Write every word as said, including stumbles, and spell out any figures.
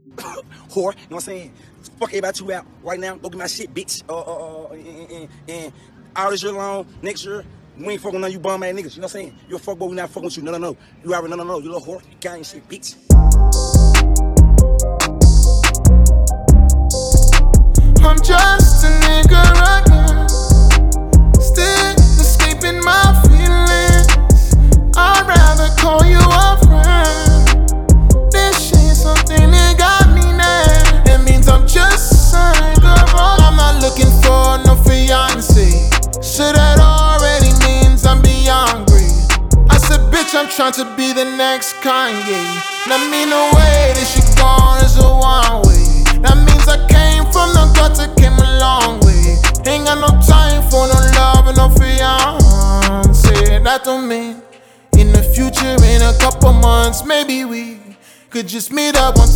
Whore, you know what I'm saying? Fuck everybody you out right now. Go get my shit, bitch. Uh, uh, uh, and, and, and all this year long, next year, we ain't fucking none of you bum ass niggas. You know what I'm saying? You a fuck boy, we not fucking with you. No, no, no. You already no, no, no. You little whore. You gang shit, bitch. I'm just a nigga again, still escaping my feelings. I'd rather call you a friend. This shit something that got me now. It means I'm just a nigga. I'm not looking for no fiance. Shit that already means I'm beyond great. I said, bitch, I'm trying to be the next Kanye. That mean the way that she gone is a one way. That means I came from the gutter, came a long way. Ain't got no time for no love and no fiance. That don't mean in the future, in a couple months, maybe we could just meet up one time.